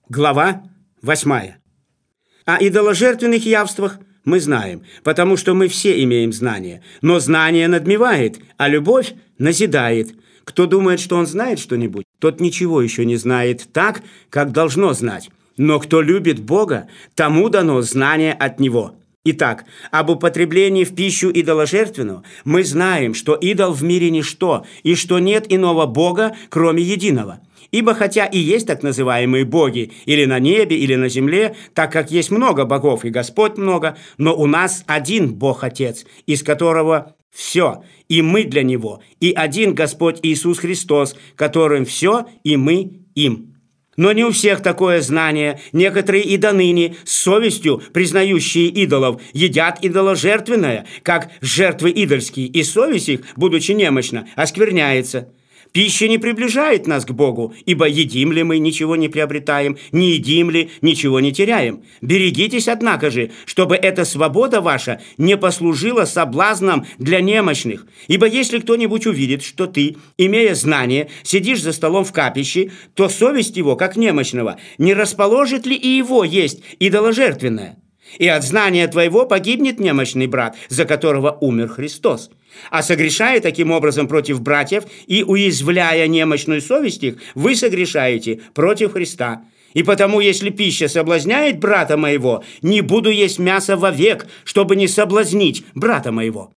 Глава 8. О идоложертвенных явствах мы знаем, потому что мы все имеем знание. Но знание надмевает, а любовь назидает. Кто думает, что он знает что-нибудь, тот ничего еще не знает так, как должно знать. Но кто любит Бога, тому дано знание от Него. Итак, об употреблении в пищу идоложертвенного мы знаем, что идол в мире ничто, и что нет иного Бога, кроме единого. Ибо хотя и есть так называемые боги, или на небе, или на земле, так как есть много богов и Господь много, но у нас один Бог-Отец, из которого все, и мы для Него, и один Господь Иисус Христос, которым все, и мы им. Но не у всех такое знание. Некоторые и до ныне, с совестью признающие идолов, едят идоложертвенное, как жертвы идольские, и совесть их, будучи немощна, оскверняется. Пища не приближает нас к Богу, ибо едим ли мы, ничего не приобретаем, не едим ли, ничего не теряем. Берегитесь, однако же, чтобы эта свобода ваша не послужила соблазном для немощных. Ибо если кто-нибудь увидит, что ты, имея знание, сидишь за столом в капище, то совесть его, как немощного, не расположит ли и его есть идоложертвенное? И от знания твоего погибнет немощный брат, за которого умер Христос. А согрешая таким образом против братьев и уязвляя немощную совесть их, вы согрешаете против Христа. И потому, если пища соблазняет брата моего, не буду есть мясо вовек, чтобы не соблазнить брата моего».